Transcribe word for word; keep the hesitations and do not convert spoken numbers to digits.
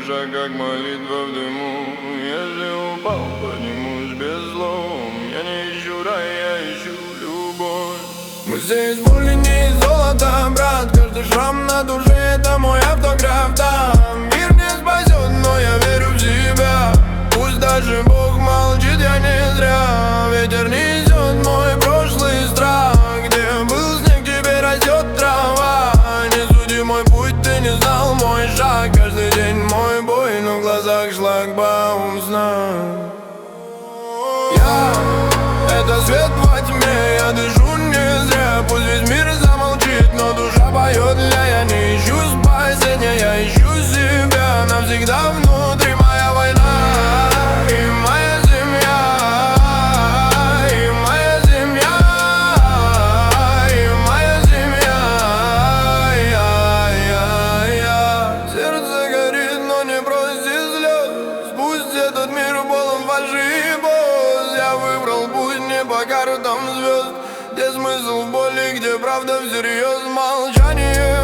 шаг, как молитва в дыму. Если упал, поднимусь без злом. Я не ищу рай, я ищу любовь. Мы здесь боли не из золота, брат. Каждый шрам на душе — это мой автограф. Да, мир не спасет, но я верю в себя. Пусть даже Бог молчит, я не зря. Ветер несет мой прошлый страх. Где был снег, теперь растет трава. Не суди мой путь, ты не знал мой шаг. Каждый день мой бой, но в глазах шлагбаум сна. Я — это свет во тьме, я дышу не зря. Пусть весь мир замолчит, но душа поет. Ля, я не ищу спасения, я ищу себя. Навсегда внутри моя война и моя семья, и моя семья, и моя семья. Я, я, я. Сердце горит, но не бросит слез. Пусть этот мир полон фальши и поз. Я выбрал путь не по картам звезд, где смысл в боли, где правда всерьез. Молчание